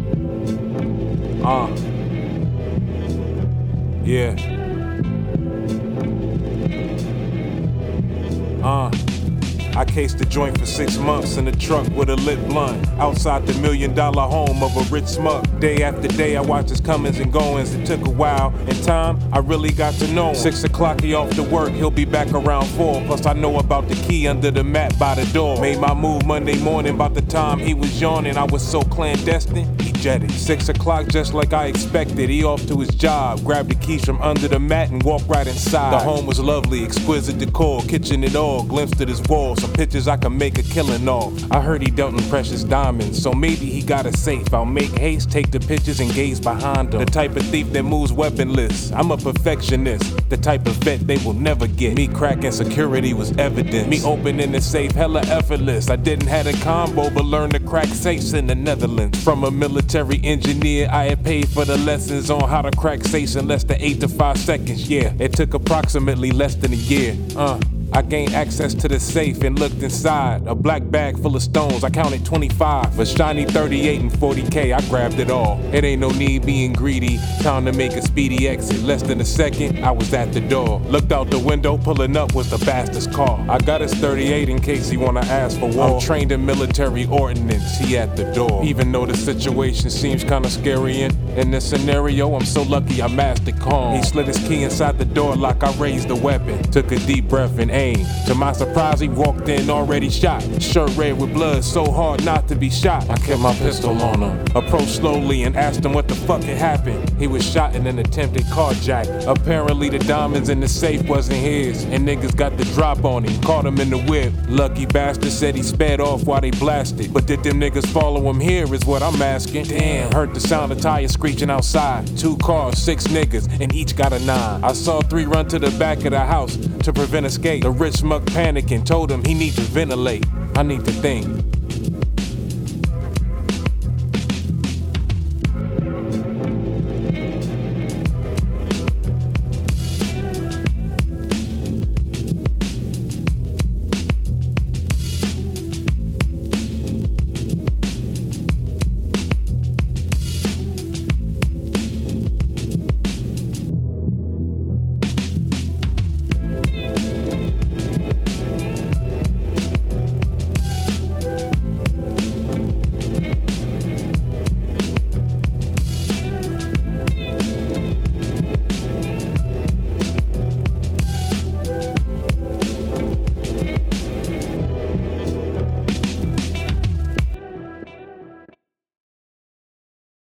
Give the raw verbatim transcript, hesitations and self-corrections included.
Uh. Yeah. Uh. I cased the joint for six months in a truck with a lit blunt outside the million dollar home of a rich smuck. Day after day I watched his comings and goings. It took a while. In time, I really got to know him. Six o'clock he off to work, he'll be back around four. Plus I know about the key under the mat by the door. Made my move Monday morning, about the time he was yawning. I was so clandestine, he jetted. Six o'clock just like I expected. He off to his job, grabbed the keys from under the mat and walked right inside. The home was lovely, exquisite decor, kitchen and all, glimpsed at his walls. Some pictures I can make a killing off. I heard he dealt in precious diamonds, so maybe he got a safe. I'll make haste, take the pictures and gaze behind him. The type of thief that moves weaponless. I'm a perfectionist, the type of vet they will never get. Me cracking security was evidence. Me opening the safe hella effortless. I didn't have a combo but learned to crack safes in the Netherlands. From a military engineer, I had paid for the lessons on how to crack safes in less than eight to five seconds. Yeah, it took approximately less than a year. Uh. I gained access to the safe and looked inside. A black bag full of stones, I counted twenty-five. A shiny thirty-eight and forty K, I grabbed it all. It ain't no need being greedy, time to make a speedy exit. Less than a second, I was at the door. Looked out the window, pulling up was the bastard's car. I got his thirty-eight in case he wanna ask for war. I'm trained in military ordnance, he at the door. Even though the situation seems kinda scary in, in this scenario, I'm so lucky I mastered calm. He slid his key inside the door like I raised the weapon. Took a deep breath and aim. To my surprise, he walked in already shot. Shirt red with blood, so hard not to be shot. I kept my pistol on him. Approached slowly and asked him what the fuck had happened. He was shot in an attempted carjack. Apparently the diamonds in the safe wasn't his, and niggas got the drop on him. Caught him in the whip. Lucky bastard said he sped off while they blasted. But did them niggas follow him here is what I'm asking. Damn, heard the sound of tires screeching outside. Two cars, six niggas, and each got a nine. I saw three run to the back of the house to prevent escape. The rich muck panicking, told him he need to ventilate. I need to think.